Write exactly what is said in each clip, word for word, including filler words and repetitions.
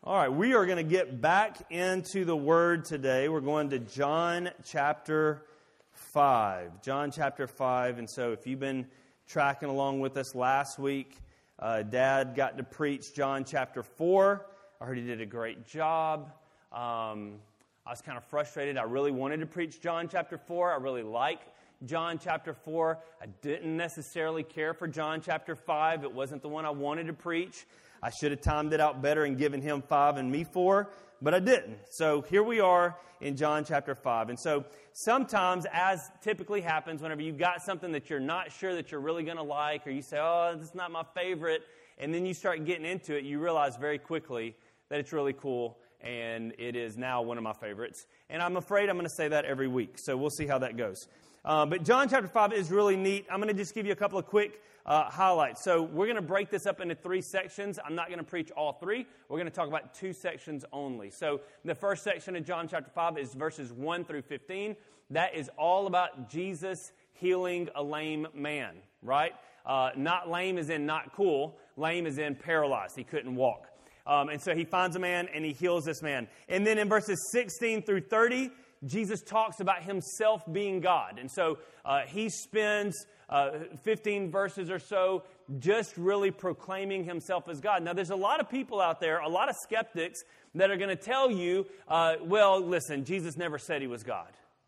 All right, we are going to get back into the Word today. We're going to John chapter five. John chapter five. And so if you've been tracking along with us last week, uh, Dad got to preach John chapter four. I heard he did a great job. Um, I was kind of frustrated. I really wanted to preach John chapter four. I really like John chapter four. I didn't necessarily care for John chapter five. It wasn't the one I wanted to preach. I should have timed it out better and given him five and me four, but I didn't. So here we are in John chapter five. And so sometimes, as typically happens, whenever you've got something that you're not sure that you're really going to like, or you say, oh, this is not my favorite, and then you start getting into it, you realize very quickly that it's really cool, and it is now one of my favorites. And I'm afraid I'm going to say that every week, so we'll see how that goes. Uh, but John chapter five is really neat. I'm going to just give you a couple of quick uh, highlights. So we're going to break this up into three sections. I'm not going to preach all three. We're going to talk about two sections only. So the first section of John chapter five is verses one through fifteen. That is all about Jesus healing a lame man, right? Uh, not lame as in not cool. Lame as in paralyzed. He couldn't walk. Um, and so he finds a man and he heals this man. And then in verses sixteen through thirty, Jesus talks about himself being God. And so uh, he spends uh, fifteen verses or so just really proclaiming himself as God. Now, there's a lot of people out there, a lot of skeptics that are going to tell you, uh, well, listen, Jesus never said he was God.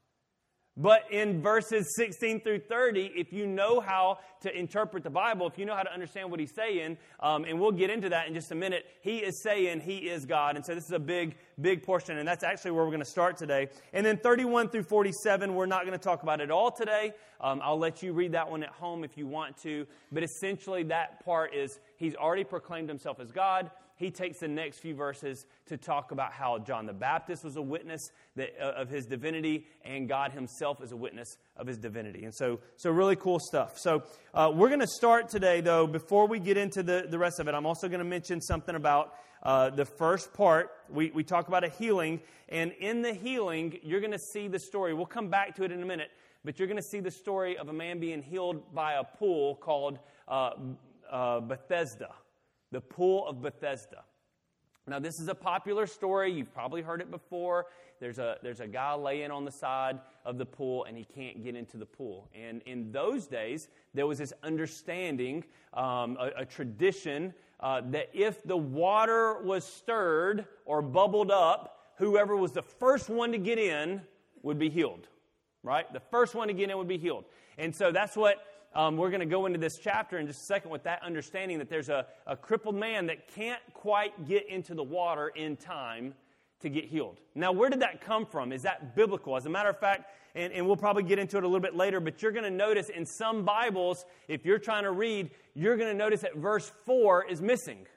But in verses sixteen through thirty, if you know how to interpret the Bible, if you know how to understand what he's saying, um, and we'll get into that in just a minute, he is saying he is God. And so this is a big, big portion, and that's actually where we're going to start today. And then thirty-one through forty-seven, we're not going to talk about it all today. Um, I'll let you read that one at home if you want to. But essentially that part is he's already proclaimed himself as God. He takes the next few verses to talk about how John the Baptist was a witness that, uh, of his divinity, and God himself is a witness of his divinity. And so, so really cool stuff. So uh, we're going to start today, though, before we get into the, the rest of it. I'm also going to mention something about uh, the first part. We, we talk about a healing, and in the healing, you're going to see the story. We'll come back to it in a minute, but you're going to see the story of a man being healed by a pool called uh, uh, Bethesda. The Pool of Bethesda. Now, this is a popular story. You've probably heard it before. There's a there's a guy laying on the side of the pool, and he can't get into the pool. And in those days, there was this understanding, um, a, a tradition, uh, that if the water was stirred or bubbled up, whoever was the first one to get in would be healed. Right? The first one to get in would be healed. And so that's what Um, we're going to go into this chapter in just a second with that understanding that there's a, a crippled man that can't quite get into the water in time to get healed. Now, where did that come from? Is that biblical? As a matter of fact, and, and we'll probably get into it a little bit later, but you're going to notice in some Bibles, if you're trying to read, you're going to notice that verse four is missing.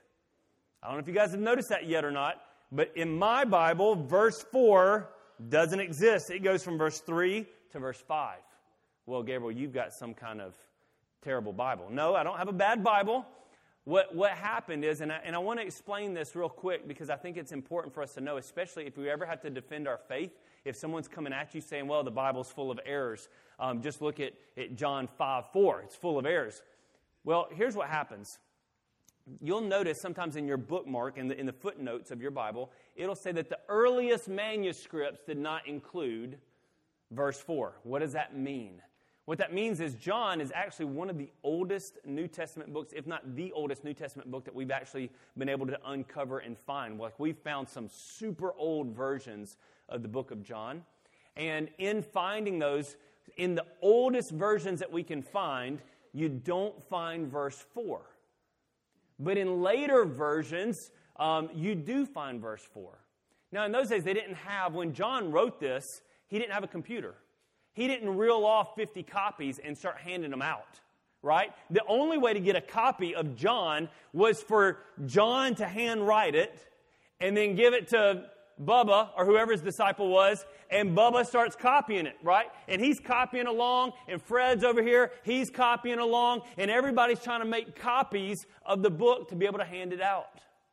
I don't know if you guys have noticed that yet or not, but in my Bible, verse four doesn't exist. It goes from verse three to verse five. Well, Gabriel, you've got some kind of terrible Bible. No, I don't have a bad Bible. What what happened is, and I, and I want to explain this real quick because I think it's important for us to know, especially if we ever have to defend our faith. If someone's coming at you saying, well, the Bible's full of errors, um, just look at, at John five four. It's full of errors. Well, here's what happens. You'll notice sometimes in your bookmark, in the, in the footnotes of your Bible, it'll say that the earliest manuscripts did not include verse four. What does that mean? What that means is John is actually one of the oldest New Testament books, if not the oldest New Testament book that we've actually been able to uncover and find. Like we've found some super old versions of the book of John. And in finding those, in the oldest versions that we can find, you don't find verse four. But in later versions, um, you do find verse four. Now in those days, they didn't have, when John wrote this, he didn't have a computer. He didn't reel off fifty copies and start handing them out, right? The only way to get a copy of John was for John to handwrite it and then give it to Bubba or whoever his disciple was, and Bubba starts copying it, right? And he's copying along, and Fred's over here, he's copying along, and everybody's trying to make copies of the book to be able to hand it out.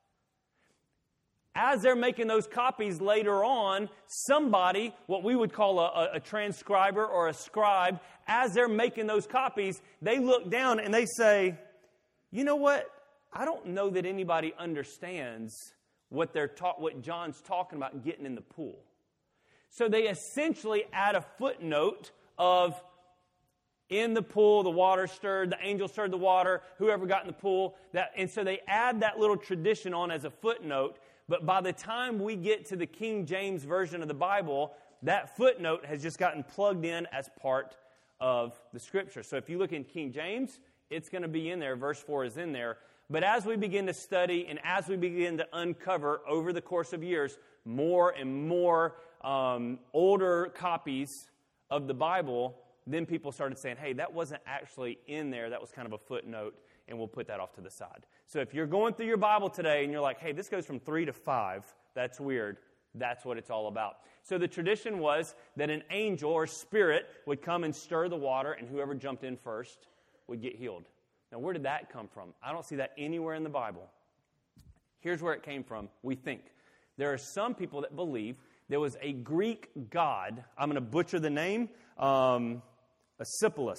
As they're making those copies later on, somebody, what we would call a, a transcriber or a scribe, as they're making those copies, they look down and they say, you know what? I don't know that anybody understands what they're ta- what John's talking about getting in the pool. So they essentially add a footnote of in the pool, the water stirred, the angel stirred the water, whoever got in the pool. That, and so they add that little tradition on as a footnote. But by the time we get to the King James Version of the Bible, that footnote has just gotten plugged in as part of the Scripture. So if you look in King James, it's going to be in there. Verse four is in there. But as we begin to study and as we begin to uncover over the course of years more and more um, older copies of the Bible, then people started saying, hey, that wasn't actually in there. That was kind of a footnote, and we'll put that off to the side. So if you're going through your Bible today and you're like, hey, this goes from three to five, that's weird. That's what it's all about. So the tradition was that an angel or spirit would come and stir the water, and whoever jumped in first would get healed. Now, where did that come from? I don't see that anywhere in the Bible. Here's where it came from, we think. There are some people that believe there was a Greek god. I'm going to butcher the name. Um... Asclepius.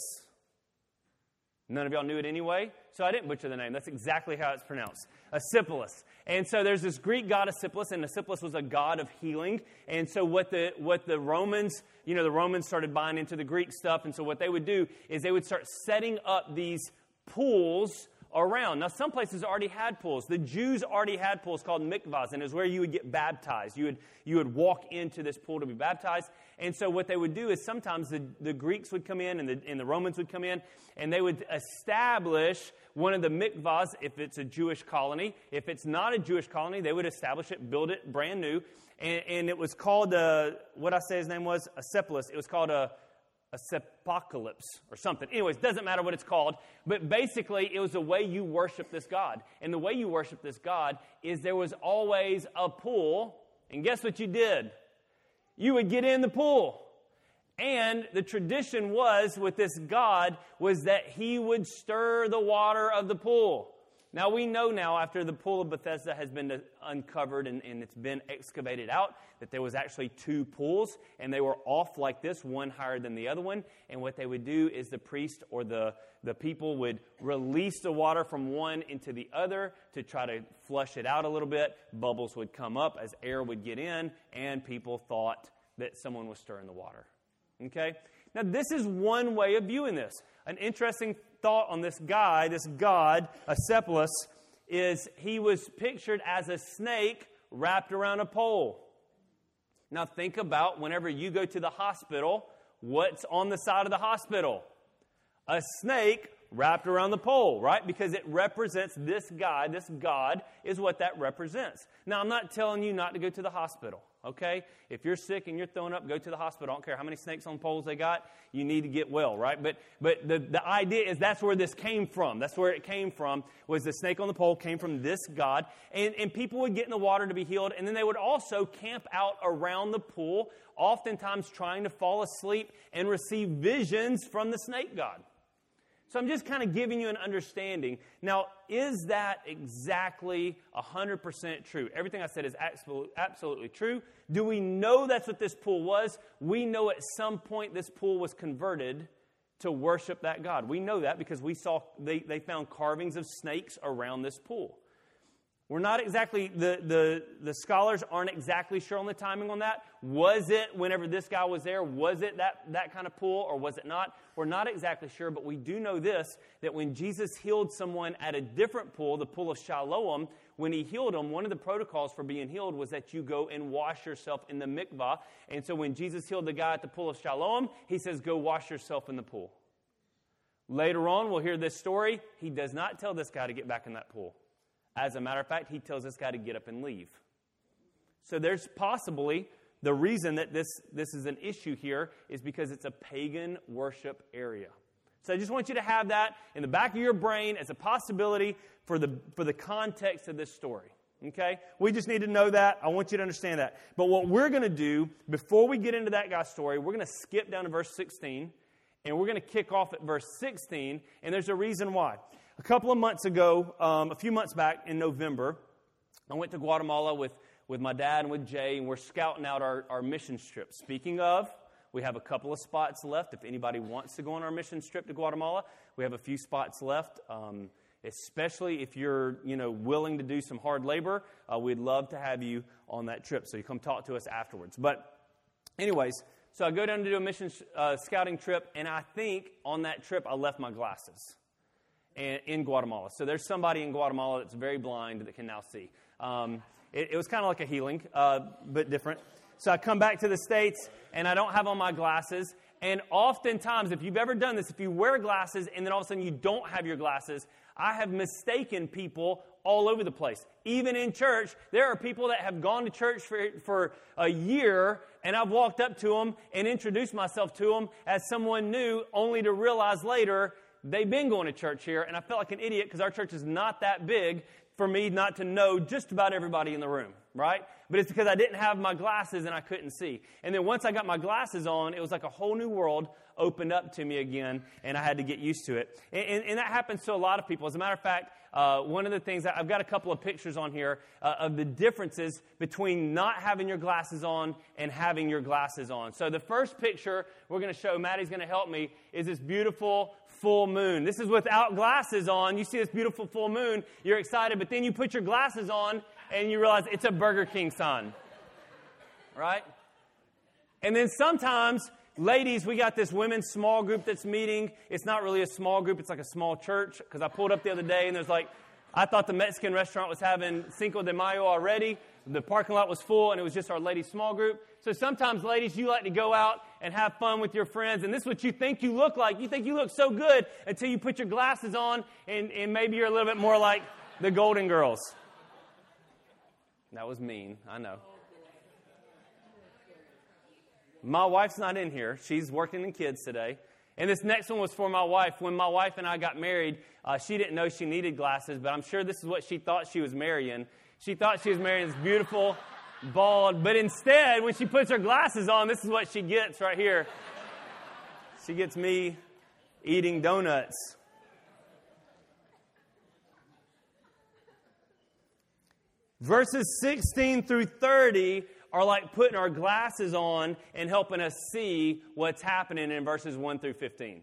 None of y'all knew it anyway, so I didn't butcher the name. That's exactly how it's pronounced. Asclepius. And so there's this Greek god Asclepius, and Asclepius was a god of healing. And so what the what the Romans, you know, the Romans started buying into the Greek stuff, and so what they would do is they would start setting up these pools around. Now, some places already had pools. The Jews already had pools called mikvahs, and it was where you would get baptized. You would you would walk into this pool to be baptized. And so what they would do is sometimes the, the Greeks would come in and the, and the Romans would come in, and they would establish one of the mikvahs if it's a Jewish colony. If it's not a Jewish colony, they would establish it, build it brand new. And, and it was called, uh, what I say his name was? Asclepius. It was called a a sepocalypse or something. Anyways, doesn't matter what it's called. But basically, it was the way you worship this God. And the way you worship this God is there was always a pool. And guess what you did? You would get in the pool. And the tradition was with this God was that he would stir the water of the pool. Now, we know now after the pool of Bethesda has been uncovered and, and it's been excavated out that there was actually two pools, and they were off like this, one higher than the other one. And what they would do is the priest or the, the people would release the water from one into the other to try to flush it out a little bit. Bubbles would come up as air would get in, and people thought that someone was stirring the water. Okay? Now, this is one way of viewing this. An interesting thought on this guy, this god, Asclepius, is he was pictured as a snake wrapped around a pole. Now, think about whenever you go to the hospital, what's on the side of the hospital? A snake wrapped around the pole, right? Because it represents this guy, this God, is what that represents. Now, I'm not telling you not to go to the hospital, okay? If you're sick and you're thrown up, go to the hospital. I don't care how many snakes on poles they got. You need to get well, right? But but the, the idea is that's where this came from. That's where it came from, was the snake on the pole came from this God. And, and people would get in the water to be healed, and then they would also camp out around the pool, oftentimes trying to fall asleep and receive visions from the snake god. So I'm just kind of giving you an understanding. Now, is that exactly one hundred percent true? Everything I said is absolutely true. Do we know that's what this pool was? We know at some point this pool was converted to worship that God. We know that because we saw they, they found carvings of snakes around this pool. We're not exactly, the, the, the scholars aren't exactly sure on the timing on that. Was it, whenever this guy was there, was it that, that kind of pool or was it not? We're not exactly sure, but we do know this, that when Jesus healed someone at a different pool, the pool of Siloam, when he healed them, one of the protocols for being healed was that you go and wash yourself in the mikvah. And so when Jesus healed the guy at the pool of Siloam, he says, go wash yourself in the pool. Later on, we'll hear this story. He does not tell this guy to get back in that pool. As a matter of fact, he tells this guy to get up and leave. So there's possibly the reason that this, this is an issue here is because it's a pagan worship area. So I just want you to have that in the back of your brain as a possibility for the, for the context of this story. Okay? We just need to know that. I want you to understand that. But what we're going to do, before we get into that guy's story, we're going to skip down to verse sixteen, and we're going to kick off at verse sixteen, and there's a reason why. A couple of months ago, um, a few months back in November, I went to Guatemala with, with my dad and with Jay, and we're scouting out our, our mission trip. Speaking of, we have a couple of spots left. If anybody wants to go on our mission trip to Guatemala, we have a few spots left. Um, especially if you're, you know, willing to do some hard labor. Uh, we'd love to have you on that trip, so you come talk to us afterwards. But anyways, so I go down to do a mission uh, scouting trip, and I think on that trip I left my glasses in, in Guatemala. So there's somebody in Guatemala that's very blind that can now see. Um, it, it was kind of like a healing, uh, but different. So I come back to the States, and I don't have on my glasses. And oftentimes, if you've ever done this, if you wear glasses and then all of a sudden you don't have your glasses, I have mistaken people all over the place. Even in church, there are people that have gone to church for, for a year, and I've walked up to them and introduced myself to them as someone new, only to realize later they've been going to church here, and I felt like an idiot because our church is not that big for me not to know just about everybody in the room, right? But it's because I didn't have my glasses and I couldn't see. And then once I got my glasses on, it was like a whole new world opened up to me again, and I had to get used to it. And, and, and that happens to a lot of people. As a matter of fact, uh, one of the things, I've got a couple of pictures on here uh, of the differences between not having your glasses on and having your glasses on. So the first picture we're going to show, Maddie's going to help me, is this beautiful full moon. This is without glasses on. You see this beautiful full moon, you're excited, but then you put your glasses on and you realize it's a Burger King sign, right? And then sometimes, ladies, we got this women's small group that's meeting. It's not really a small group. It's like a small church, because I pulled up the other day and there's like, I thought the Mexican restaurant was having Cinco de Mayo already. The parking lot was full and it was just our ladies' small group. So sometimes, ladies, you like to go out and have fun with your friends, and this is what you think you look like. You think you look so good until you put your glasses on, and, and maybe you're a little bit more like the Golden Girls. That was mean, I know. My wife's not in here. She's working in kids today. And this next one was for my wife. When my wife and I got married, uh, she didn't know she needed glasses, but I'm sure this is what she thought she was marrying. She thought she was marrying this beautiful, bald, but instead, when she puts her glasses on, this is what she gets right here. She gets me eating donuts. Verses sixteen through thirty are like putting our glasses on and helping us see what's happening in verses one through fifteen.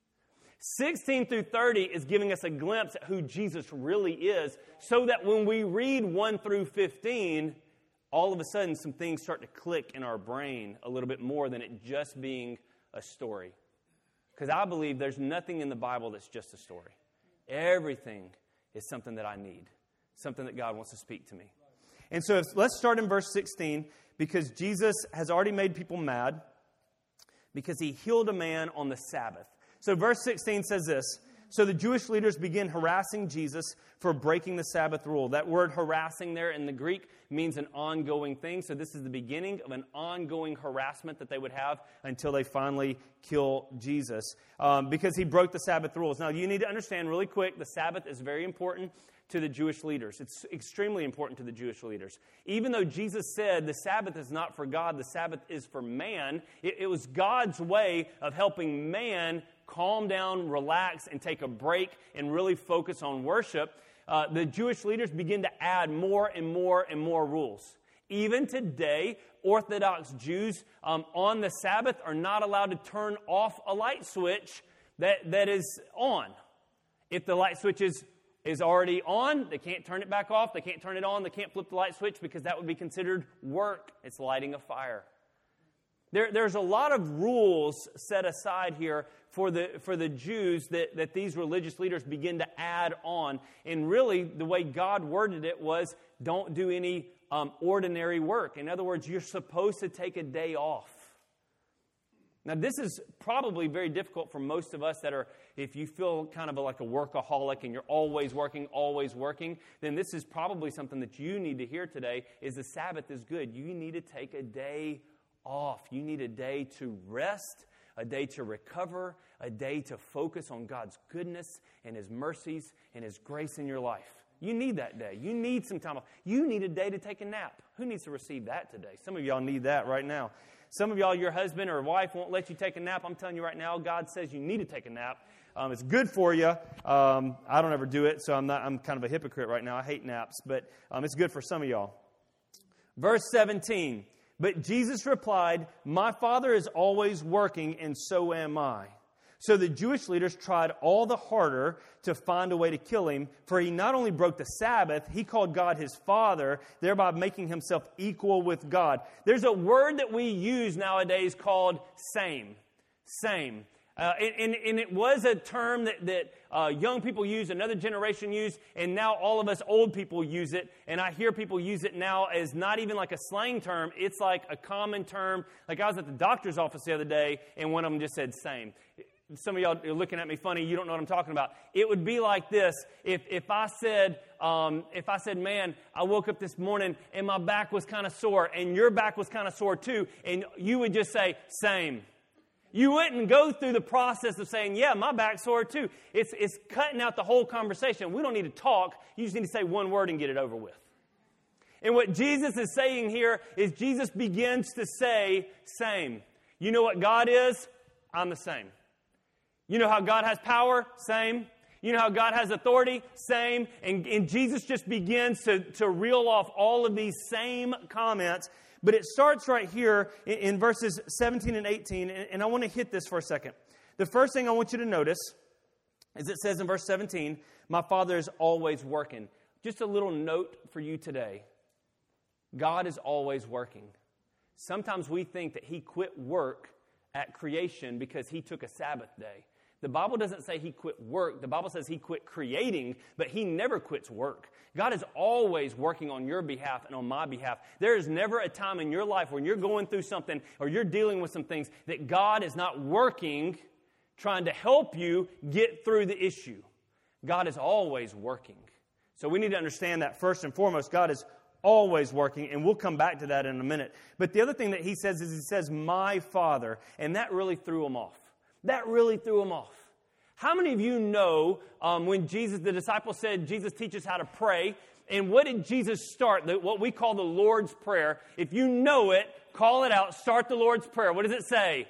sixteen through thirty is giving us a glimpse at who Jesus really is, so that when we read one through fifteen, all of a sudden some things start to click in our brain a little bit more than it just being a story. Because I believe there's nothing in the Bible that's just a story. Everything is something that I need, something that God wants to speak to me. And so if, let's start in verse sixteen, because Jesus has already made people mad because he healed a man on the Sabbath. So verse sixteen says this: so the Jewish leaders begin harassing Jesus for breaking the Sabbath rule. That word harassing there in the Greek means an ongoing thing. So this is the beginning of an ongoing harassment that they would have until they finally kill Jesus, um, because he broke the Sabbath rules. Now, you need to understand really quick, the Sabbath is very important to the Jewish leaders. It's extremely important to the Jewish leaders. Even though Jesus said the Sabbath is not for God, the Sabbath is for man, it, it was God's way of helping man calm down, relax, and take a break and really focus on worship. Uh, the Jewish leaders begin to add more and more and more rules. Even today, Orthodox Jews um, on the Sabbath are not allowed to turn off a light switch that, that is on. If the light switch is, is already on, they can't turn it back off. They can't turn it on. They can't flip the light switch because that would be considered work. It's lighting a fire. There, there's a lot of rules set aside here for the for the Jews that, that these religious leaders begin to add on. And really, the way God worded it was, don't do any um, ordinary work. In other words, you're supposed to take a day off. Now, this is probably very difficult for most of us that are, if you feel kind of like a workaholic and you're always working, always working, then this is probably something that you need to hear today, is the Sabbath is good. You need to take a day off. You need a day to rest, a day to recover, a day to focus on God's goodness and His mercies and His grace in your life. You need that day. You need some time off. You need a day to take a nap. Who needs to receive that today? Some of y'all need that right now. Some of y'all, your husband or wife won't let you take a nap. I'm telling you right now, God says you need to take a nap. Um, it's good for you. Um, I don't ever do it, so I'm not. I'm kind of a hypocrite right now. I hate naps, but um, it's good for some of y'all. Verse seventeen. But Jesus replied, my Father is always working, and so am I. So the Jewish leaders tried all the harder to find a way to kill him, for he not only broke the Sabbath, he called God his Father, thereby making himself equal with God. There's a word that we use nowadays called same. Same. Uh, and, and, and it was a term that, that uh, young people use, another generation use, and now all of us old people use it. And I hear people use it now as not even like a slang term. It's like a common term. Like I was at the doctor's office the other day, and one of them just said same. Some of y'all are looking at me funny. You don't know what I'm talking about. It would be like this. If if I said, um, if I said, man, I woke up this morning and my back was kind of sore, and your back was kind of sore too, and you would just say same. You wouldn't go through the process of saying, yeah, my back's sore too. It's, it's cutting out the whole conversation. We don't need to talk. You just need to say one word and get it over with. And what Jesus is saying here is Jesus begins to say, same. You know what God is? I'm the same. You know how God has power? Same. You know how God has authority? Same. And, and Jesus just begins to, to reel off all of these same comments. But it starts right here in, in verses seventeen and eighteen, and, and I want to hit this for a second. The first thing I want you to notice is it says in verse seventeen, my Father is always working. Just a little note for you today. God is always working. Sometimes we think that he quit work at creation because he took a Sabbath day. The Bible doesn't say he quit work. The Bible says he quit creating, but he never quits work. God is always working on your behalf and on my behalf. There is never a time in your life when you're going through something or you're dealing with some things that God is not working, trying to help you get through the issue. God is always working. So we need to understand that first and foremost, God is always working, and we'll come back to that in a minute. But the other thing that he says is he says, my Father, and that really threw him off. That really threw him off. How many of you know um, when Jesus, the disciples said, Jesus teaches how to pray, and what did Jesus start? The, what we call the Lord's Prayer. If you know it, call it out, start the Lord's Prayer. What does it say?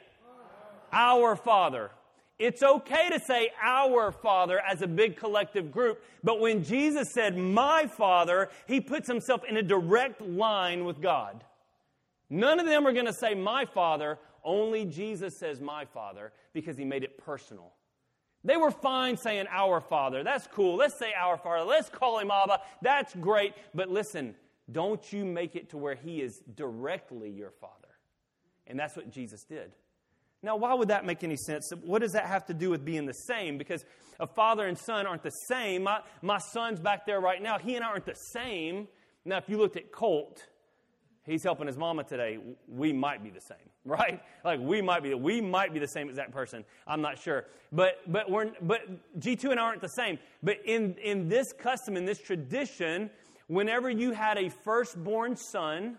Our Father. It's okay to say our Father as a big collective group, but when Jesus said my Father, he puts himself in a direct line with God. None of them are going to say my Father. Only Jesus says my Father because he made it personal. They were fine saying our Father. That's cool. Let's say our Father. Let's call him Abba. That's great. But listen, don't you make it to where he is directly your Father. And that's what Jesus did. Now, why would that make any sense? What does that have to do with being the same? Because a father and son aren't the same. My, my son's back there right now. He and I aren't the same. Now, if you looked at Colt, he's helping his mama today. We might be the same, right? Like we might be, we might be the same exact person. I'm not sure, but but we're but G two and I aren't the same. But in in this custom, in this tradition, whenever you had a firstborn son,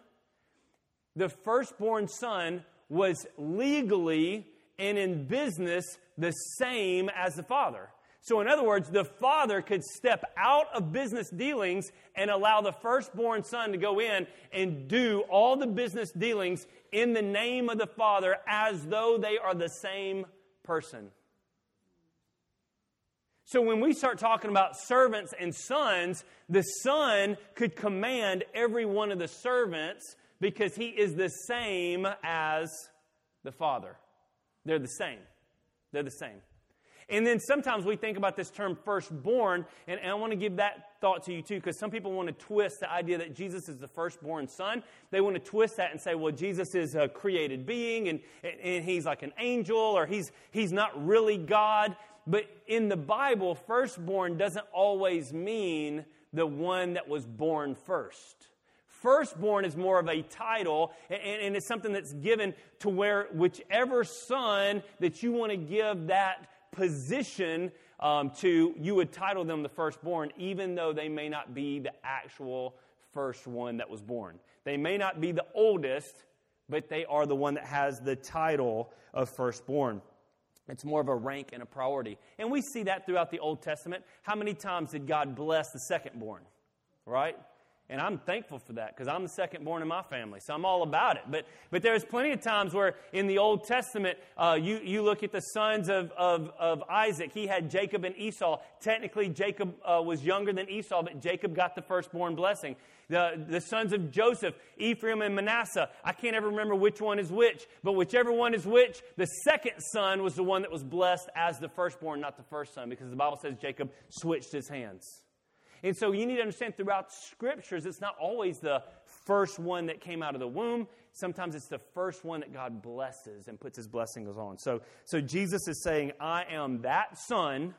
the firstborn son was legally and in business the same as the father. So in other words, the father could step out of business dealings and allow the firstborn son to go in and do all the business dealings in the name of the father as though they are the same person. So when we start talking about servants and sons, the son could command every one of the servants because he is the same as the father. They're the same. They're the same. And then sometimes we think about this term firstborn, and, and I want to give that thought to you too, because some people want to twist the idea that Jesus is the firstborn son. They want to twist that and say, well, Jesus is a created being, and, and he's like an angel, or he's he's not really God. But in the Bible, firstborn doesn't always mean the one that was born first. Firstborn is more of a title, and, and it's something that's given to where whichever son that you want to give that position um, to, you would title them the firstborn, even though they may not be the actual first one that was born. They may not be the oldest, but they are the one that has the title of firstborn. It's more of a rank and a priority. And we see that throughout the Old Testament. How many times did God bless the secondborn? Right? And I'm thankful for that because I'm the second born in my family, so I'm all about it. But but there's plenty of times where in the Old Testament, uh, you, you look at the sons of, of, of Isaac. He had Jacob and Esau. Technically, Jacob uh, was younger than Esau, but Jacob got the firstborn blessing. The, the sons of Joseph, Ephraim and Manasseh. I can't ever remember which one is which, but whichever one is which, the second son was the one that was blessed as the firstborn, not the first son, because the Bible says Jacob switched his hands. And so you need to understand throughout Scriptures, it's not always the first one that came out of the womb. Sometimes it's the first one that God blesses and puts His blessings on. So, so Jesus is saying, I am that son.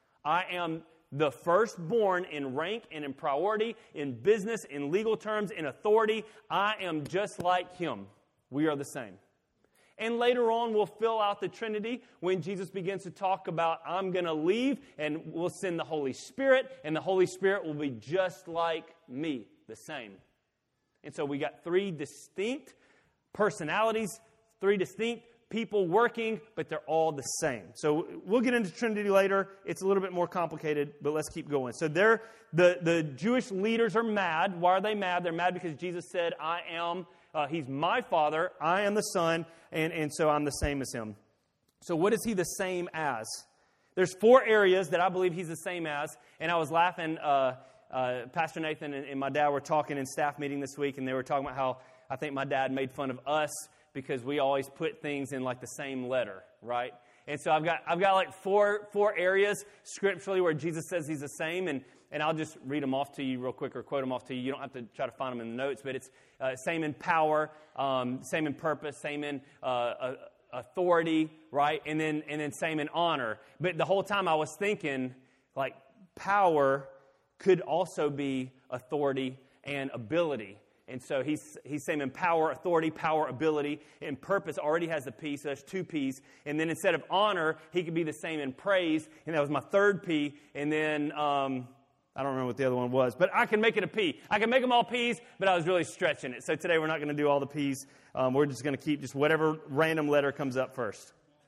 I am the firstborn in rank and in priority, in business, in legal terms, in authority. I am just like Him. We are the same. And later on, we'll fill out the Trinity when Jesus begins to talk about, I'm going to leave, and we'll send the Holy Spirit, and the Holy Spirit will be just like me, the same. And so we got three distinct personalities, three distinct people working, but they're all the same. So we'll get into Trinity later. It's a little bit more complicated, but let's keep going. So they're, the, the Jewish leaders are mad. Why are they mad? They're mad because Jesus said, I am Uh, he's my Father, I am the Son, and, and so I'm the same as Him. So what is He the same as? There's four areas that I believe He's the same as, and I was laughing, uh, uh, Pastor Nathan and, and my dad were talking in staff meeting this week, and they were talking about how I think my dad made fun of us because we always put things in like the same letter, right? And so I've got I've got like four four areas scripturally where Jesus says He's the same, and And I'll just read them off to you real quick or quote them off to you. You don't have to try to find them in the notes, but it's uh, same in power, um, same in purpose, same in uh, uh, authority, right? And then and then same in honor. But the whole time I was thinking, like, power could also be authority and ability. And so he's he's same in power, authority, power, ability, and purpose already has a P, so there's two P's. And then instead of honor, he could be the same in praise, and that was my third P. And then um, I don't remember what the other one was, but I can make it a P. I can make them all P's, but I was really stretching it. So today we're not going to do all the P's. Um, we're just going to keep just whatever random letter comes up first.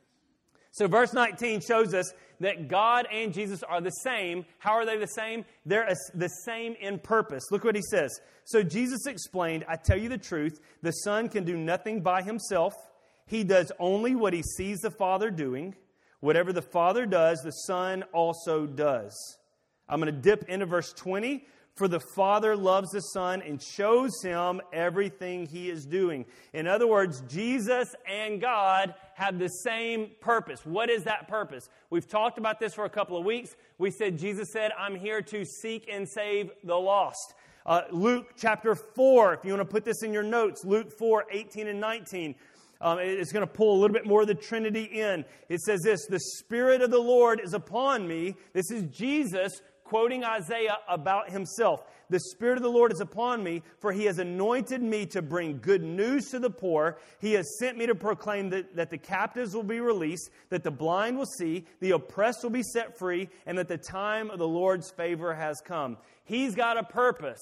So verse nineteen shows us that God and Jesus are the same. How are they the same? They're a, the same in purpose. Look what he says. So Jesus explained, I tell you the truth, the Son can do nothing by himself. He does only what he sees the Father doing. Whatever the Father does, the Son also does. I'm going to dip into verse twenty. For the Father loves the Son and shows him everything he is doing. In other words, Jesus and God have the same purpose. What is that purpose? We've talked about this for a couple of weeks. We said, Jesus said, I'm here to seek and save the lost. Uh, Luke chapter four, if you want to put this in your notes, Luke four, eighteen and nineteen. Um, it's going to pull a little bit more of the Trinity in. It says this, the Spirit of the Lord is upon me. This is Jesus quoting Isaiah about himself. The Spirit of the Lord is upon me, for he has anointed me to bring good news to the poor. He has sent me to proclaim that, that the captives will be released, that the blind will see, the oppressed will be set free, and that the time of the Lord's favor has come. He's got a purpose.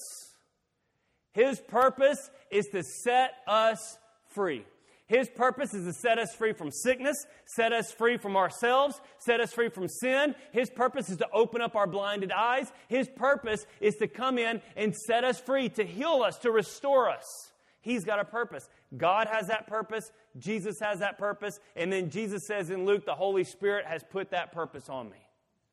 His purpose is to set us free. His purpose is to set us free from sickness, set us free from ourselves, set us free from sin. His purpose is to open up our blinded eyes. His purpose is to come in and set us free, to heal us, to restore us. He's got a purpose. God has that purpose. Jesus has that purpose. And then Jesus says in Luke, the Holy Spirit has put that purpose on me.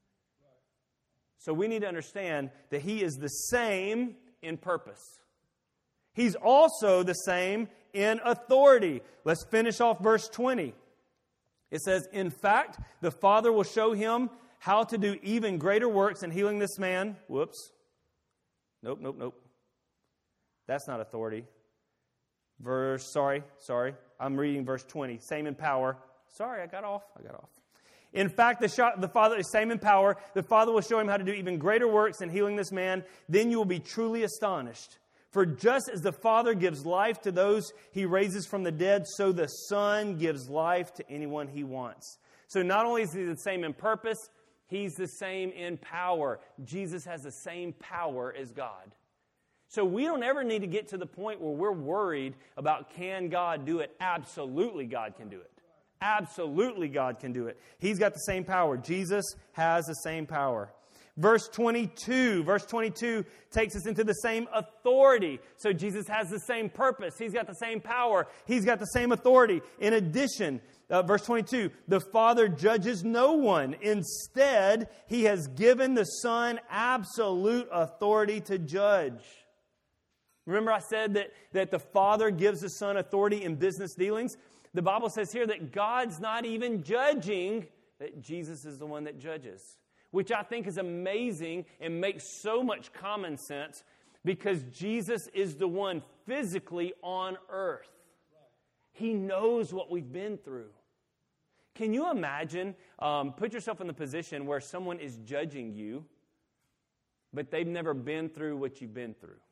So we need to understand that he is the same in purpose. He's also the same in authority. Let's finish off verse twenty. It says, in fact, the Father will show him how to do even greater works in healing this man. Whoops. Nope, nope, nope. That's not authority. Verse, sorry, sorry. I'm reading verse twenty. Same in power. Sorry, I got off. I got off. In fact, the, shot, the Father is same in power. The Father will show him how to do even greater works in healing this man. Then you will be truly astonished. For just as the Father gives life to those he raises from the dead, so the Son gives life to anyone he wants. So not only is he the same in purpose, he's the same in power. Jesus has the same power as God. So we don't ever need to get to the point where we're worried about, can God do it? Absolutely God can do it. Absolutely God can do it. He's got the same power. Jesus has the same power. Verse twenty-two, verse twenty-two takes us into the same authority. So Jesus has the same purpose. He's got the same power. He's got the same authority. In addition, uh, verse twenty-two, the Father judges no one. Instead, He has given the Son absolute authority to judge. Remember I said that, that the Father gives the Son authority in business dealings? The Bible says here that God's not even judging, that Jesus is the one that judges. Which I think is amazing and makes so much common sense because Jesus is the one physically on earth. He knows what we've been through. Can you imagine, um, put yourself in the position where someone is judging you, but they've never been through what you've been through?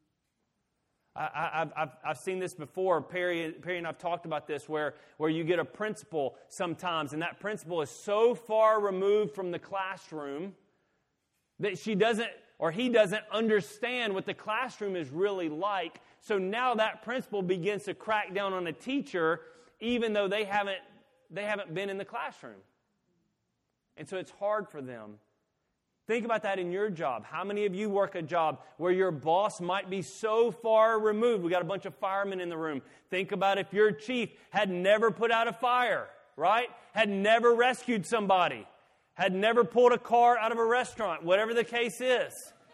I, I've, I've seen this before. Perry, Perry and I've talked about this where, where you get a principal sometimes, and that principal is so far removed from the classroom that she doesn't or he doesn't understand what the classroom is really like. So now that principal begins to crack down on a teacher even though they haven't, they haven't been in the classroom. And so it's hard for them. Think about that in your job. How many of you work a job where your boss might be so far removed? We got a bunch of firemen in the room. Think about if your chief had never put out a fire, right? Had never rescued somebody. Had never pulled a car out of a restaurant, whatever the case is.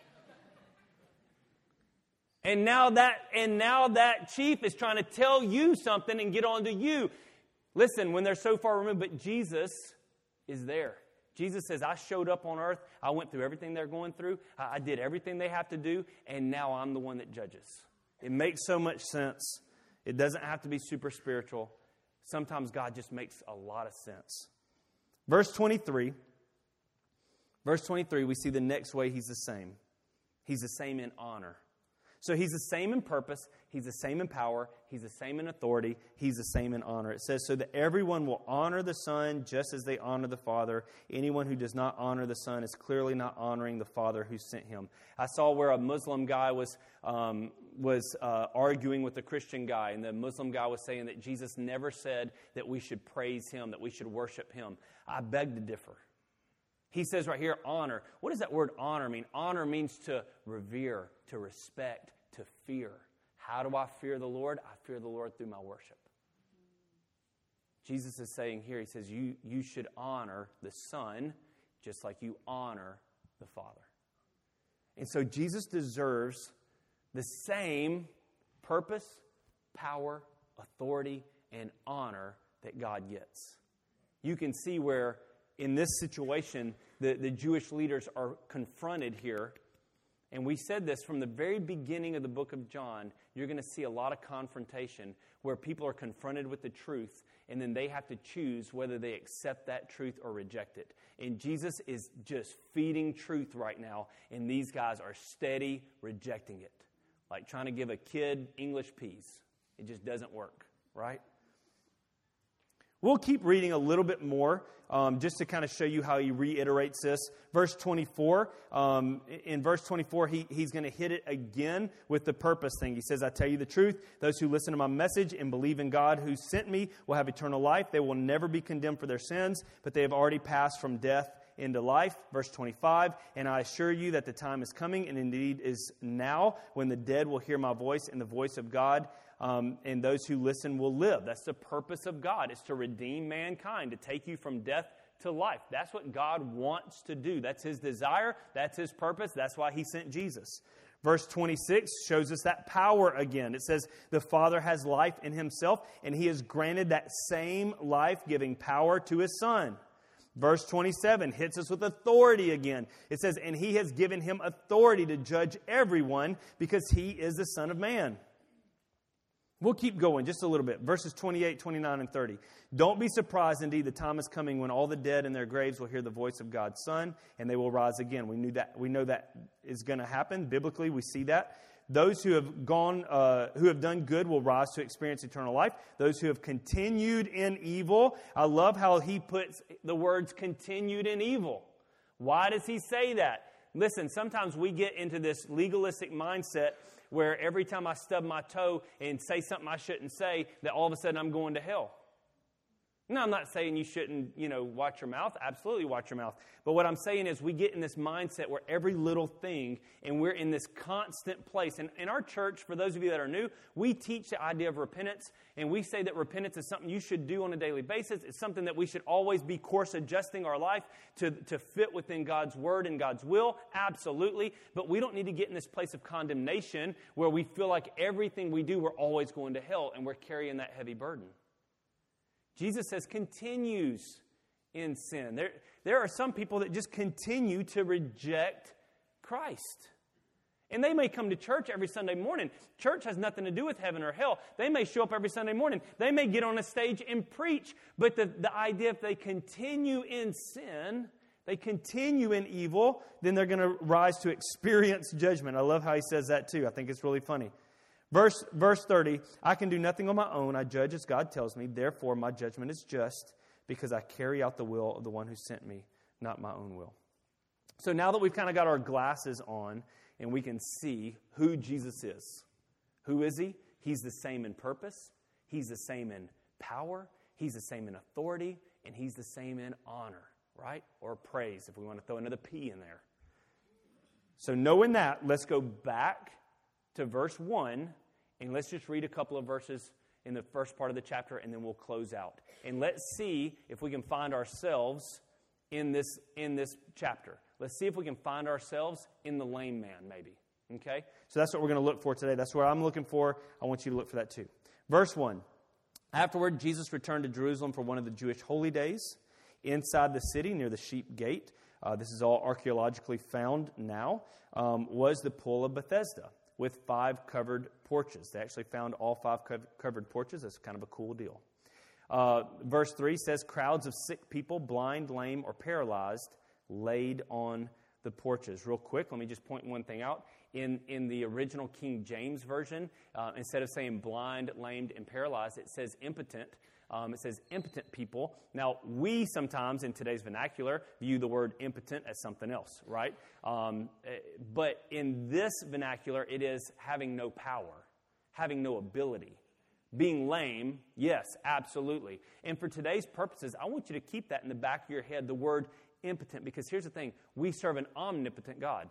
And now that and now that chief is trying to tell you something and get on to you. Listen, when they're so far removed, but Jesus is there. Jesus says, I showed up on earth. I went through everything they're going through. I did everything they have to do. And now I'm the one that judges. It makes so much sense. It doesn't have to be super spiritual. Sometimes God just makes a lot of sense. Verse twenty-three. Verse twenty-three, we see the next way He's the same. He's the same in honor. So He's the same in purpose, He's the same in power, He's the same in authority, He's the same in honor. It says, so that everyone will honor the Son just as they honor the Father. Anyone who does not honor the Son is clearly not honoring the Father who sent Him. I saw where a Muslim guy was um, was uh, arguing with a Christian guy, and the Muslim guy was saying that Jesus never said that we should praise Him, that we should worship Him. I beg to differ. He says right here, honor. What does that word honor mean? Honor means to revere, to respect, to fear. How do I fear the Lord? I fear the Lord through my worship. Jesus is saying here, He says, you, you should honor the Son just like you honor the Father. And so Jesus deserves the same purpose, power, authority, and honor that God gets. You can see where in this situation, the, the Jewish leaders are confronted here. And we said this from the very beginning of the book of John. You're going to see a lot of confrontation where people are confronted with the truth, and then they have to choose whether they accept that truth or reject it. And Jesus is just feeding truth right now, and these guys are steady rejecting it. Like trying to give a kid English peas. It just doesn't work, right? We'll keep reading a little bit more um, just to kind of show you how He reiterates this. Verse twenty-four, um, in verse twenty-four, he, he's going to hit it again with the purpose thing. He says, I tell you the truth, those who listen to my message and believe in God who sent me will have eternal life. They will never be condemned for their sins, but they have already passed from death into life. Verse twenty-five, and I assure you that the time is coming, and indeed is now, when the dead will hear my voice and the voice of God. Um, and those who listen will live. That's the purpose of God, is to redeem mankind, to take you from death to life. That's what God wants to do. That's His desire. That's His purpose. That's why He sent Jesus. Verse twenty-six shows us that power again. It says, the Father has life in Himself, and He has granted that same life-giving power to His Son. Verse twenty-seven hits us with authority again. It says, and He has given Him authority to judge everyone because He is the Son of Man. We'll keep going just a little bit. Verses twenty-eight, twenty-nine, and thirty. Don't be surprised, indeed, the time is coming when all the dead in their graves will hear the voice of God's Son, and they will rise again. We knew that. We know that is going to happen. Biblically, we see that. Those who have gone, uh, who have done good will rise to experience eternal life. Those who have continued in evil, I love how he puts the words continued in evil. Why does he say that? Listen, sometimes we get into this legalistic mindset where every time I stub my toe and say something I shouldn't say, that all of a sudden I'm going to hell. No, I'm not saying you shouldn't, you know, watch your mouth. Absolutely watch your mouth. But what I'm saying is we get in this mindset where every little thing, and we're in this constant place. And in our church, for those of you that are new, we teach the idea of repentance. And we say that repentance is something you should do on a daily basis. It's something that we should always be course adjusting our life to, to fit within God's word and God's will. Absolutely. But we don't need to get in this place of condemnation where we feel like everything we do, we're always going to hell and we're carrying that heavy burden. Jesus says continues in sin. There, there are some people that just continue to reject Christ. And they may come to church every Sunday morning. Church has nothing to do with heaven or hell. They may show up every Sunday morning. They may get on a stage and preach. But the, the idea if they continue in sin, they continue in evil, then they're going to rise to experience judgment. I love how he says that too. I think it's really funny. Verse, verse thirty, I can do nothing on my own. I judge as God tells me. Therefore, my judgment is just because I carry out the will of the one who sent me, not my own will. So now that we've kind of got our glasses on and we can see who Jesus is. Who is he? He's the same in purpose. He's the same in power. He's the same in authority. And he's the same in honor, right? Or praise, if we want to throw another P in there. So knowing that, let's go back to verse one. And let's just read a couple of verses in the first part of the chapter, and then we'll close out. And let's see if we can find ourselves in this, in this chapter. Let's see if we can find ourselves in the lame man, maybe. Okay? So that's what we're going to look for today. That's what I'm looking for. I want you to look for that too. Verse one. Afterward, Jesus returned to Jerusalem for one of the Jewish holy days. Inside the city, near the sheep gate, uh, this is all archaeologically found now, um, was the pool of Bethesda, with five covered porches. They actually found all five covered porches. That's kind of a cool deal. Uh, verse three says, crowds of sick people, blind, lame, or paralyzed, laid on the porches. Real quick, let me just point one thing out. In, in the original King James Version, uh, instead of saying blind, lamed, and paralyzed, it says impotent. Um, it says impotent people. Now, we sometimes, in today's vernacular, view the word impotent as something else, right? Um, but in this vernacular, it is having no power, having no ability. Being lame, yes, absolutely. And for today's purposes, I want you to keep that in the back of your head, the word impotent, because here's the thing. We serve an omnipotent God.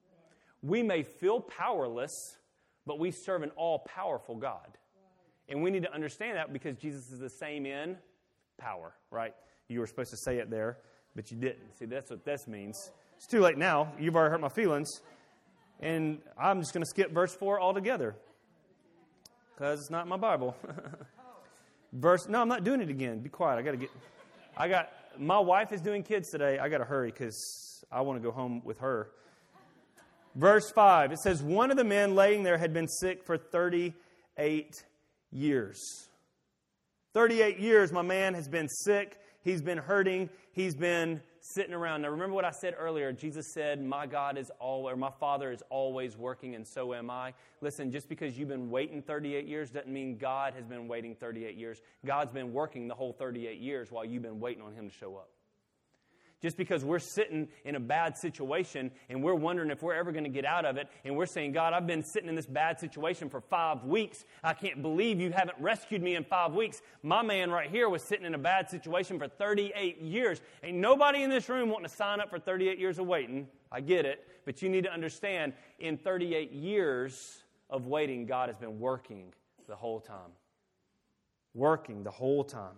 We may feel powerless, but we serve an all-powerful God. And we need to understand that because Jesus is the same in power, right? You were supposed to say it there, but you didn't. See, that's what this means. It's too late now. You've already hurt my feelings. And I'm just going to skip verse four altogether because it's not in my Bible. Verse, no, I'm not doing it again. Be quiet. I got to get, I got, my wife is doing kids today. I got to hurry because I want to go home with her. Verse five, it says, one of the men laying there had been sick for thirty-eight years. thirty-eight years, my man has been sick. He's been hurting. He's been sitting around. Now, remember what I said earlier. Jesus said, my God is always, or my Father is always working, and so am I. Listen, just because you've been waiting thirty-eight years doesn't mean God has been waiting thirty-eight years. God's been working the whole thirty-eight years while you've been waiting on Him to show up. Just because we're sitting in a bad situation and we're wondering if we're ever going to get out of it, and we're saying, God, I've been sitting in this bad situation for five weeks. I can't believe you haven't rescued me in five weeks. My man right here was sitting in a bad situation for thirty-eight years. Ain't nobody in this room wanting to sign up for thirty-eight years of waiting. I get it. But you need to understand, in thirty-eight years of waiting, God has been working the whole time. Working the whole time.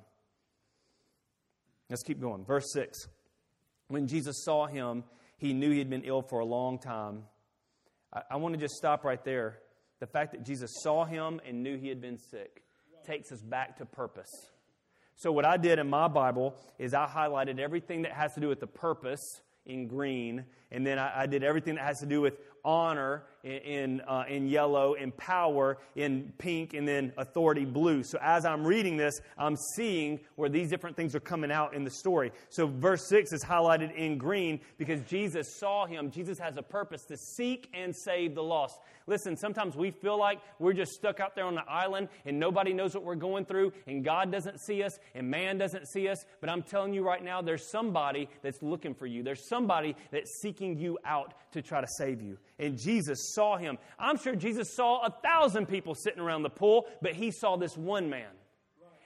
Let's keep going. Verse six. When Jesus saw him, he knew he had been ill for a long time. I, I want to just stop right there. The fact that Jesus saw him and knew he had been sick takes us back to purpose. So what I did in my Bible is I highlighted everything that has to do with the purpose in green, and then I, I did everything that has to do with honor in in, uh, in yellow, and power in pink, and then authority blue. So as I'm reading this, I'm seeing where these different things are coming out in the story. So verse six is highlighted in green because Jesus saw him. Jesus has a purpose to seek and save the lost. Listen, sometimes we feel like we're just stuck out there on the island and nobody knows what we're going through, and God doesn't see us and man doesn't see us. But I'm telling you right now, there's somebody that's looking for you. There's somebody that's seeking you out to try to save you. And Jesus saw him. I'm sure Jesus saw a thousand people sitting around the pool, but he saw this one man.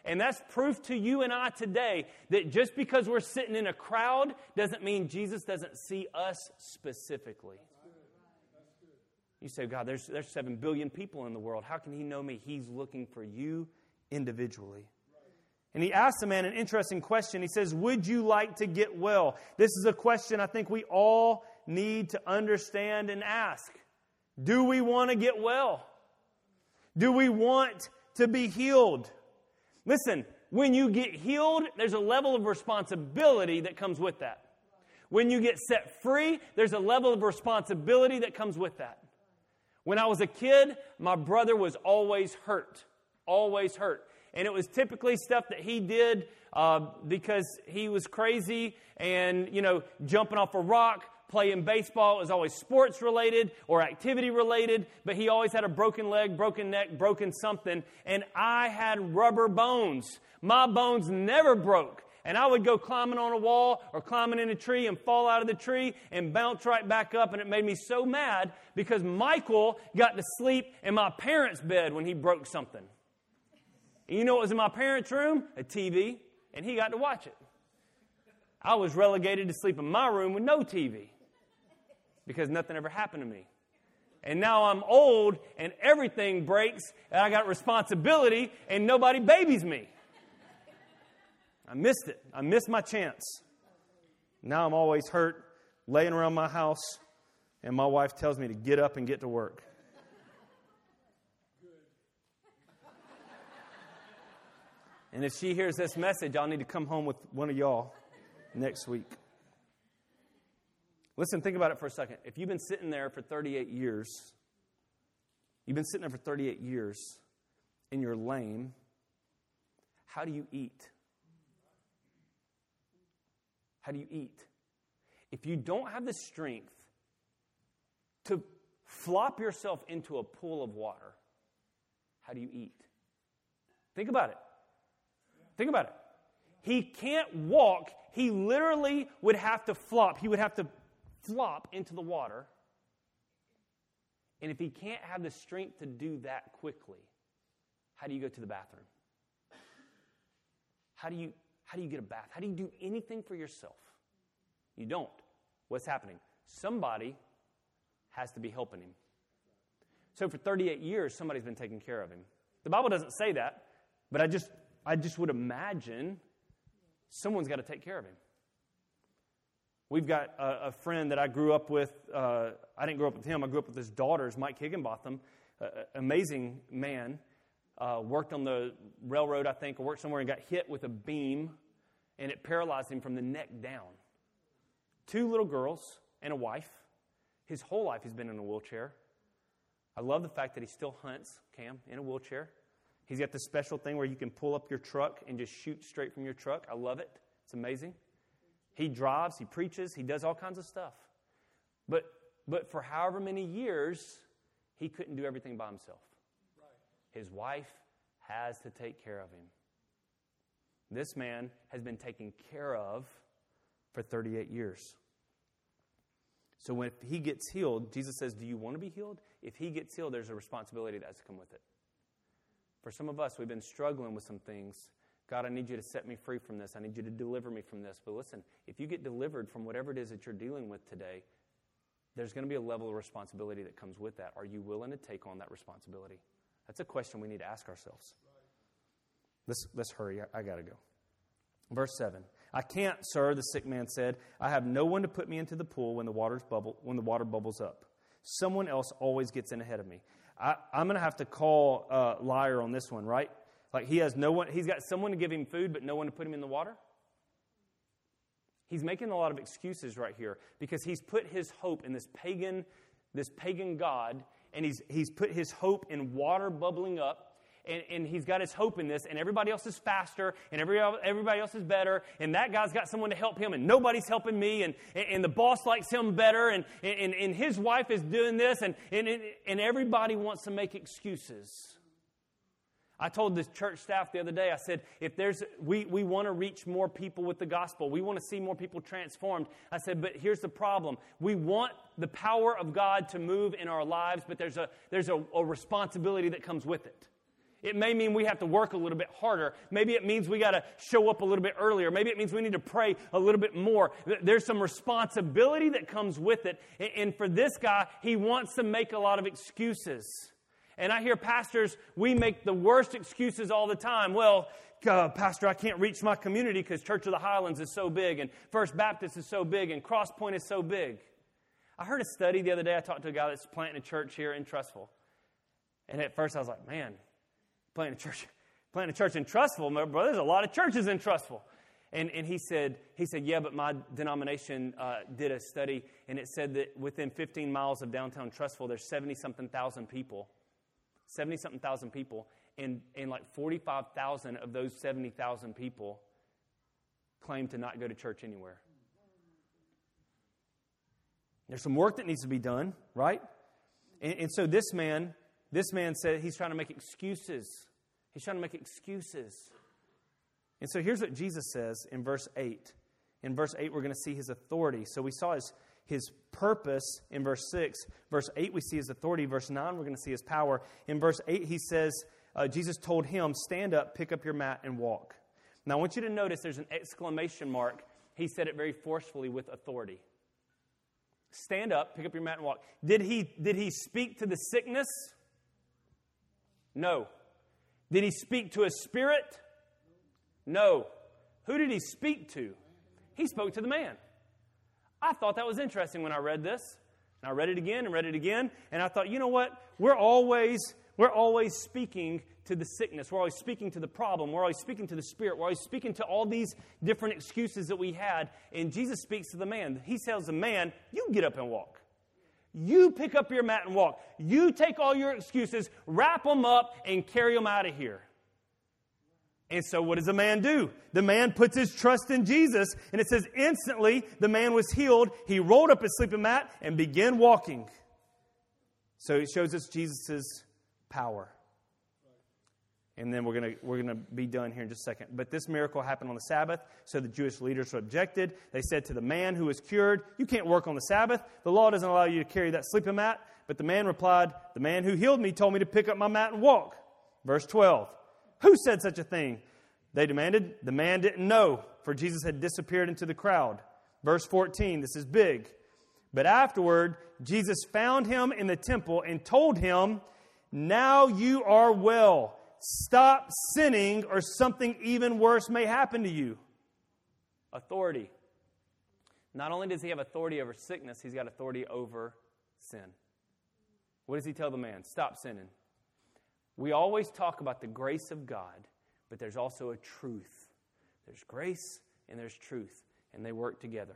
And that's proof to you and I today that just because we're sitting in a crowd doesn't mean Jesus doesn't see us specifically. You say, God, there's, there's seven billion people in the world. How can he know me? He's looking for you individually. And he asked the man an interesting question. He says, would you like to get well? This is a question I think we all need to understand and ask. Do we want to get well? Do we want to be healed? Listen, when you get healed, there's a level of responsibility that comes with that. When you get set free, there's a level of responsibility that comes with that. When I was a kid, my brother was always hurt. Always hurt. And it was typically stuff that he did uh, because he was crazy and, you know, jumping off a rock, playing baseball. It was always sports related or activity related, but he always had a broken leg, broken neck, broken something. And I had rubber bones. My bones never broke. And I would go climbing on a wall or climbing in a tree and fall out of the tree and bounce right back up. And it made me so mad because Michael got to sleep in my parents' bed when he broke something. And you know what was in my parents' room? A T V. And he got to watch it. I was relegated to sleep in my room with no T V because nothing ever happened to me. And now I'm old and everything breaks and I got responsibility and nobody babies me. I missed it. I missed my chance. Now I'm always hurt, laying around my house, and my wife tells me to get up and get to work. And if she hears this message, I'll need to come home with one of y'all next week. Listen, think about it for a second. If you've been sitting there for thirty-eight years, you've been sitting there for thirty-eight years, and you're lame, how do you eat? How do you eat? If you don't have the strength to flop yourself into a pool of water, how do you eat? Think about it. Think about it. He can't walk. He literally would have to flop. He would have to flop into the water. And if he can't have the strength to do that quickly, how do you go to the bathroom? How do you How do you get a bath? How do you do anything for yourself? You don't. What's happening? Somebody has to be helping him. So for thirty-eight years, somebody's been taking care of him. The Bible doesn't say that, but I just I just would imagine someone's got to take care of him. We've got a, a friend that I grew up with. Uh, I didn't grow up with him. I grew up with his daughters, Mike Higginbotham, uh, amazing man. Uh, worked on the railroad, I think, or worked somewhere and got hit with a beam, and it paralyzed him from the neck down. Two little girls and a wife. His whole life he's been in a wheelchair. I love the fact that he still hunts, Cam, in a wheelchair. He's got this special thing where you can pull up your truck and just shoot straight from your truck. I love it. It's amazing. He drives, he preaches, he does all kinds of stuff. But, but for however many years, he couldn't do everything by himself. His wife has to take care of him. This man has been taken care of for thirty-eight years. So when he gets healed, Jesus says, do you want to be healed? If he gets healed, there's a responsibility that has to come with it. For some of us, we've been struggling with some things. God, I need you to set me free from this. I need you to deliver me from this. But listen, if you get delivered from whatever it is that you're dealing with today, there's going to be a level of responsibility that comes with that. Are you willing to take on that responsibility? That's a question we need to ask ourselves. Let's, let's hurry. I, I got to go. Verse seven. I can't, sir, the sick man said. I have no one to put me into the pool when the water's bubble when the water bubbles up. Someone else always gets in ahead of me. I, I'm going to have to call uh, liar on this one, right? Like he has no one. He's got someone to give him food, but no one to put him in the water. He's making a lot of excuses right here because he's put his hope in this pagan, this pagan god. And he's he's put his hope in water bubbling up, and, and he's got his hope in this, and everybody else is faster, and every, everybody else is better, and that guy's got someone to help him, and nobody's helping me, and, and the boss likes him better, and, and, and his wife is doing this, and, and, and everybody wants to make excuses. I told the church staff the other day, I said, if there's, we, we want to reach more people with the gospel. We want to see more people transformed. I said, but here's the problem. We want the power of God to move in our lives, but there's a, there's a, a responsibility that comes with it. It may mean we have to work a little bit harder. Maybe it means we got to show up a little bit earlier. Maybe it means we need to pray a little bit more. There's some responsibility that comes with it. And for this guy, he wants to make a lot of excuses. And I hear pastors, we make the worst excuses all the time. Well, uh, Pastor, I can't reach my community because Church of the Highlands is so big, and First Baptist is so big, and Cross Point is so big. I heard a study the other day. I talked to a guy that's planting a church here in Trussville. And at first I was like, man, planting a church, planting a church in Trussville, bro, there's a lot of churches in Trussville. And and he said, he said, yeah, but my denomination uh, did a study, and it said that within fifteen miles of downtown Trussville, there's seventy-something thousand people. seventy-something thousand people, and, and like forty-five thousand of those seventy thousand people claim to not go to church anywhere. There's some work that needs to be done, right? And, and so this man, this man said he's trying to make excuses. He's trying to make excuses. And so here's what Jesus says in verse eight. In verse eight, we're going to see his authority. So we saw his, his purpose in verse six. Verse eight, we see his authority. Verse nine, we're going to see his power. In verse eight, he says, uh, Jesus told him, stand up, pick up your mat, and walk. Now, I want you to notice there's an exclamation mark. He said it very forcefully with authority. Stand up, pick up your mat, and walk. Did he, did he speak to the sickness? No. Did he speak to a spirit? No. Who did he speak to? He spoke to the man. I thought that was interesting when I read this. And I read it again and read it again. And I thought, you know what? We're always, we're always speaking to the sickness. We're always speaking to the problem. We're always speaking to the spirit. We're always speaking to all these different excuses that we had. And Jesus speaks to the man. He tells the man, you get up and walk. You pick up your mat and walk. You take all your excuses, wrap them up, and carry them out of here. And so what does the man do? The man puts his trust in Jesus, and it says instantly the man was healed. He rolled up his sleeping mat and began walking. So it shows us Jesus' power. And then we're going to we're going to be done here in just a second. But this miracle happened on the Sabbath, so the Jewish leaders objected. They said to the man who was cured, you can't work on the Sabbath. The law doesn't allow you to carry that sleeping mat. But the man replied, the man who healed me told me to pick up my mat and walk. Verse twelve. Who said such a thing? They demanded. The man didn't know, for Jesus had disappeared into the crowd. Verse fourteen, this is big. But afterward, Jesus found him in the temple and told him, now you are well. Stop sinning or something even worse may happen to you. Authority. Not only does he have authority over sickness, he's got authority over sin. What does he tell the man? Stop sinning. We always talk about the grace of God, but there's also a truth. There's grace and there's truth, and they work together.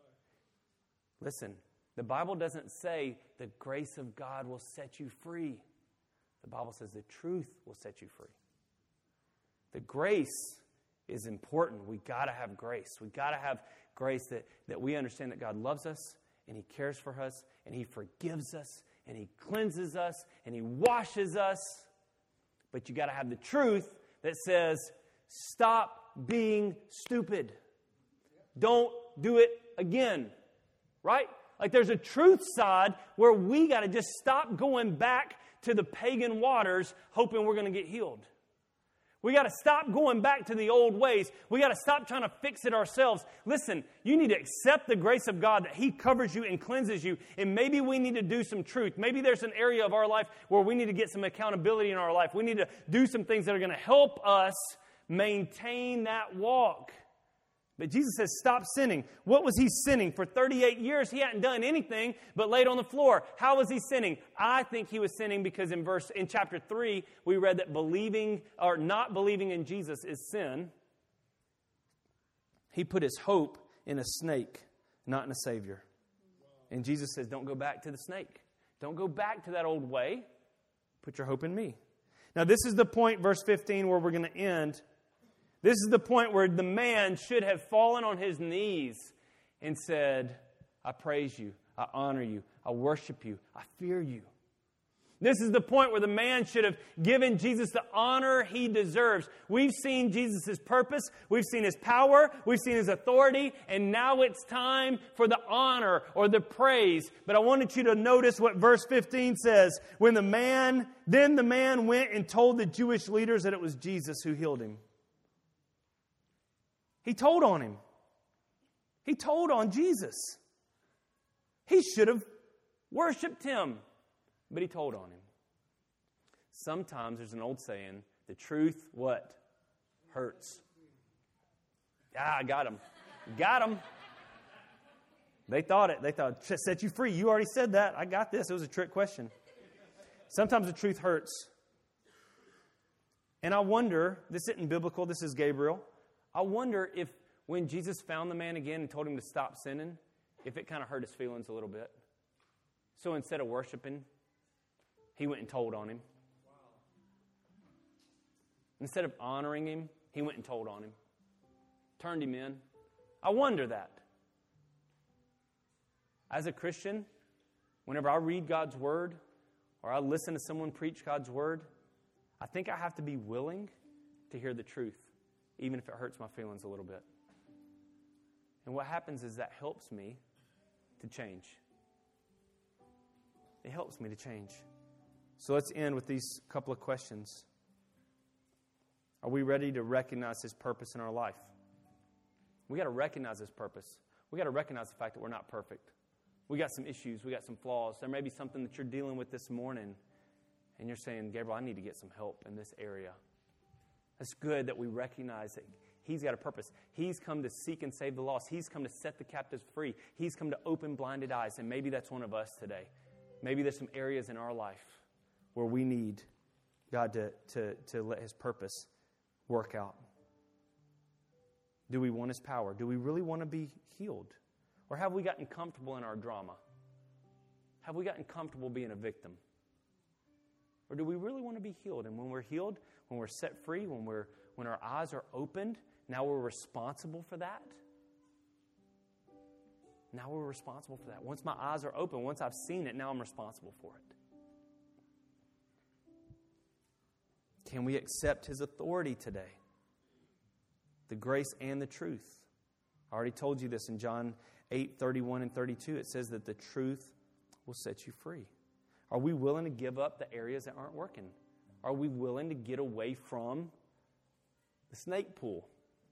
Listen, the Bible doesn't say the grace of God will set you free. The Bible says the truth will set you free. The grace is important. We got to have grace. We got to have grace that, that we understand that God loves us, and He cares for us, and He forgives us, and He cleanses us, and He washes us. But you got to have the truth that says, stop being stupid. Don't do it again. Right? Like there's a truth side where we got to just stop going back to the pagan waters hoping we're going to get healed. We got to stop going back to the old ways. We got to stop trying to fix it ourselves. Listen, you need to accept the grace of God that He covers you and cleanses you. And maybe we need to do some truth. Maybe there's an area of our life where we need to get some accountability in our life. We need to do some things that are going to help us maintain that walk. But Jesus says, stop sinning. What was He sinning? For thirty-eight years, He hadn't done anything but laid on the floor. How was He sinning? I think He was sinning because in verse in chapter three, we read that believing or not believing in Jesus is sin. He put His hope in a snake, not in a Savior. And Jesus says, don't go back to the snake. Don't go back to that old way. Put your hope in me. Now, this is the point, verse fifteen, where we're going to end. This is the point where the man should have fallen on his knees and said, I praise you, I honor you, I worship you, I fear you. This is the point where the man should have given Jesus the honor he deserves. We've seen Jesus' purpose. We've seen his power. We've seen his authority. And now it's time for the honor or the praise. But I wanted you to notice what verse fifteen says. When the man, then the man went and told the Jewish leaders that it was Jesus who healed him. He told on him. He told on Jesus. He should have worshiped him. But he told on him. Sometimes there's an old saying, the truth, what? Hurts. Ah, I got him. Got him. They thought it. They thought, set you free. You already said that. I got this. It was a trick question. Sometimes the truth hurts. And I wonder, this isn't biblical, this is Gabriel. I wonder if when Jesus found the man again and told him to stop sinning, if it kind of hurt his feelings a little bit. So instead of worshiping, he went and told on him. Instead of honoring him, he went and told on him. Turned him in. I wonder that. As a Christian, whenever I read God's Word or I listen to someone preach God's Word, I think I have to be willing to hear the truth, even if it hurts my feelings a little bit. And what happens is that helps me to change. It helps me to change. So let's end with these couple of questions. Are we ready to recognize His purpose in our life? We got to recognize His purpose. We got to recognize the fact that we're not perfect. We got some issues. We got some flaws. There may be something that you're dealing with this morning, and you're saying, Gabriel, I need to get some help in this area. It's good that we recognize that He's got a purpose. He's come to seek and save the lost. He's come to set the captives free. He's come to open blinded eyes, and maybe that's one of us today. Maybe there's some areas in our life where we need God to, to, to let His purpose work out. Do we want His power? Do we really want to be healed? Or have we gotten comfortable in our drama? Have we gotten comfortable being a victim? Or do we really want to be healed? And when we're healed, when we're set free, when we're when our eyes are opened, now we're responsible for that? Now we're responsible for that. Once my eyes are open, once I've seen it, now I'm responsible for it. Can we accept His authority today? The grace and the truth. I already told you this in John eight, thirty-one and thirty-two. It says that the truth will set you free. Are we willing to give up the areas that aren't working? Are we willing to get away from the snake pool?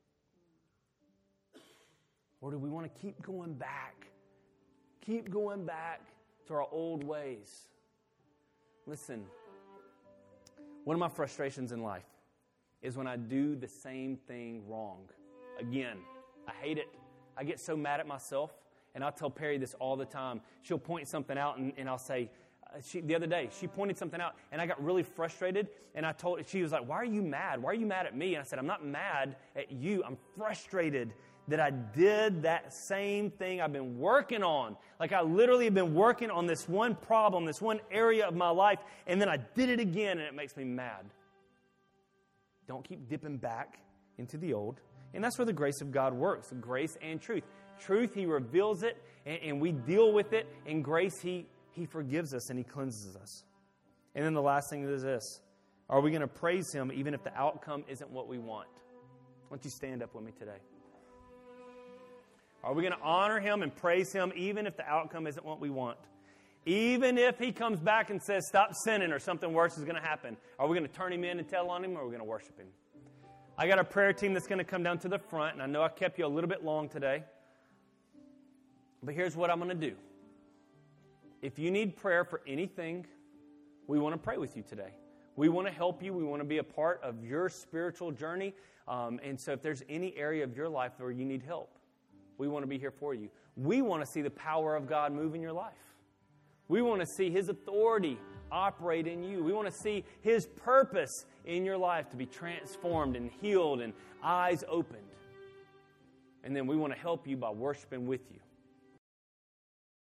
Or do we want to keep going back? Keep going back to our old ways. Listen, one of my frustrations in life is when I do the same thing wrong. Again, I hate it. I get so mad at myself, and I'll tell Perry this all the time. She'll point something out, and, and I'll say, uh, she, the other day, she pointed something out, and I got really frustrated, and I told, she was like, why are you mad? Why are you mad at me? And I said, I'm not mad at you. I'm frustrated that I did that same thing I've been working on. Like I literally have been working on this one problem, this one area of my life, and then I did it again, and it makes me mad. Don't keep dipping back into the old. And that's where the grace of God works, grace and truth. Truth, He reveals it, and, and we deal with it. In grace, He, he forgives us and He cleanses us. And then the last thing is this. Are we going to praise Him even if the outcome isn't what we want? Why don't you stand up with me today? Are we going to honor Him and praise Him even if the outcome isn't what we want? Even if He comes back and says, stop sinning or something worse is going to happen. Are we going to turn Him in and tell on Him, or are we going to worship Him? I got a prayer team that's going to come down to the front, and I know I kept you a little bit long today. But here's what I'm going to do. If you need prayer for anything, we want to pray with you today. We want to help you. We want to be a part of your spiritual journey. Um, and so if there's any area of your life where you need help, we want to be here for you. We want to see the power of God move in your life. We want to see His authority operate in you. We want to see His purpose in your life to be transformed and healed and eyes opened. And then we want to help you by worshiping with you.